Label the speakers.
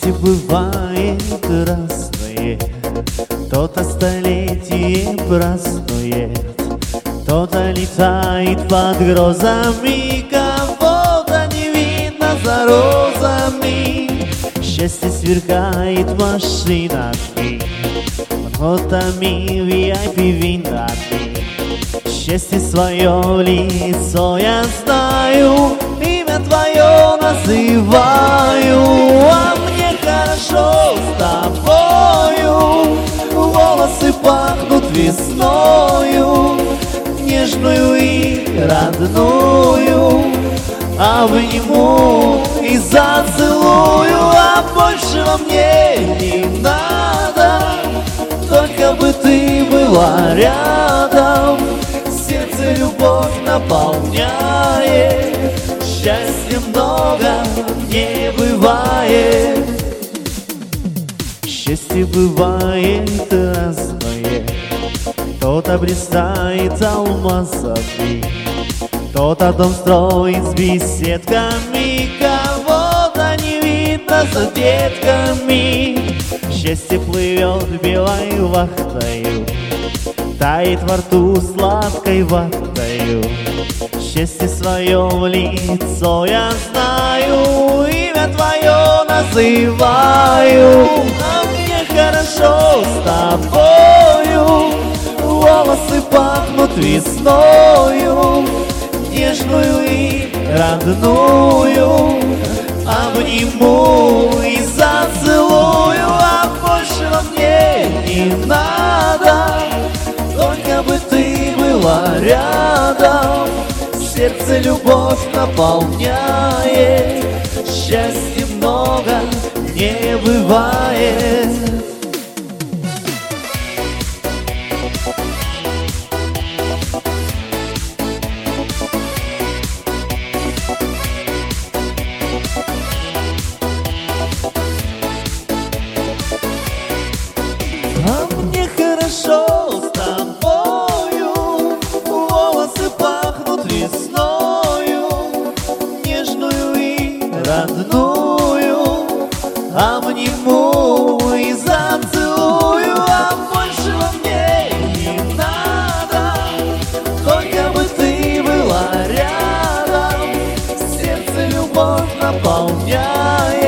Speaker 1: Счастье бывает разное, кто-то столетие празднует, кто-то летает под грозами, кого-то не видно за розами. Счастье сверкает машинами, фотами, VIP-винами. Счастье свое лицо я знаю, имя твое называю. А мне хорошо с тобою, волосы пахнут весною, нежную и родную. Обниму и зацелую, а большего мне не надо, только бы ты была рядом. Сердце любовь наполняет, счастья много не бывает. Счастье бывает разное, кто-то блистает алмазами, кто-то дом строит с беседками, кого-то не видно за детками. Счастье плывет белой вахтою, тает во рту сладкой ватою. Счастье свое в лицо я знаю, имя твое называю. А мне хорошо с тобою, волосы пахнут весною, нежную и родную. Обниму и зацелую, а большего мне не надо, только бы ты была рядом. Сердце любовь наполняет, счастья много не бывает. А мне хорошо с тобою, волосы пахнут весною, нежную и родную. Обниму и зацелую, а большего мне не надо, только бы ты была рядом. Сердце любовь наполняет,